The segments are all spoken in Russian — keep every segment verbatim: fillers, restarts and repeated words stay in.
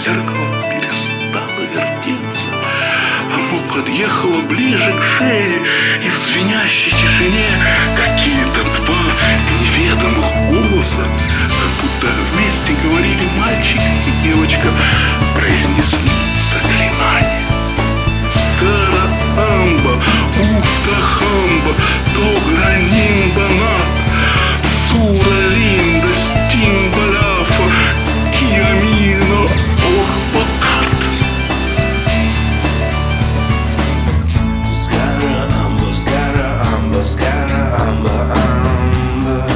зеркало перестало вертеться. Оно подъехало ближе к шее, и в звенящей тишине какие-то два неведомых голоса, как будто вместе говорили мальчик и девочка, произнесли заклинание. Караамба, уфтахамба, тогранимбанат, суралинда, стимбаляфа, киамино, охбакат. Скараамба, скараамба, скараамба, амба.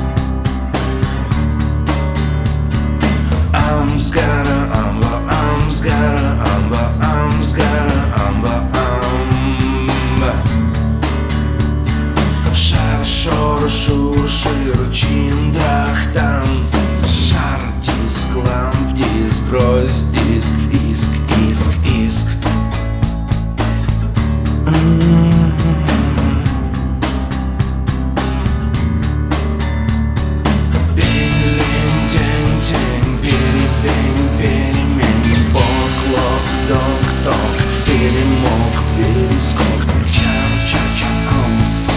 Ам, скараамба, ам, скараамба, ам, скараамба, амба. Шар, шор, шур, шир, чин, трах, там. Шар, диск, ламп, диск, гроздь, диск, иск, иск, иск. Перелень, тень, тень, перевень, перемень, бок, лок, док, ток, перемог, перескок, ча, ча, ча, амс.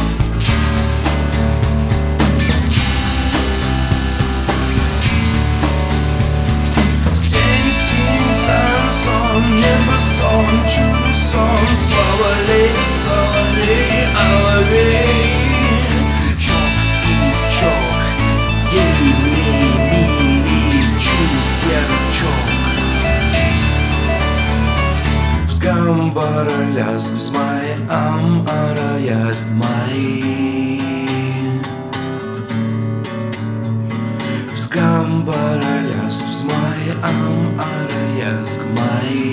Семь, семь, сан, сон, небо, сон, чудо, сон, слава лей, соловей, алавей. Чок, пучок, ей, мей, мили, чус, ярчок. Взгамбара, лязг, взмай, ам, ара, язг, май. Взгамбара, лязг, взмай, ам, ара, язг, май.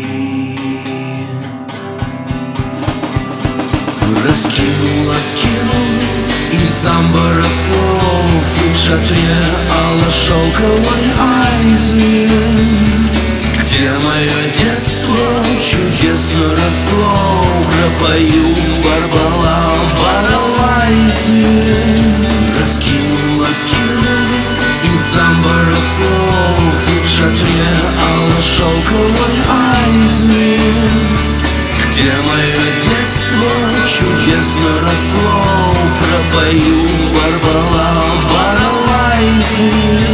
Раскинул, раскинул, и самбо росло, и в шатре алла шелковой айзы. Где мое детство чудесно росло, пропою барбала баралайзы. Раскинул, раскинул, и самбо росло, и в шатре алла шелковой айзы. Где мое детство чудесно росло, пропою барбала баралайзы.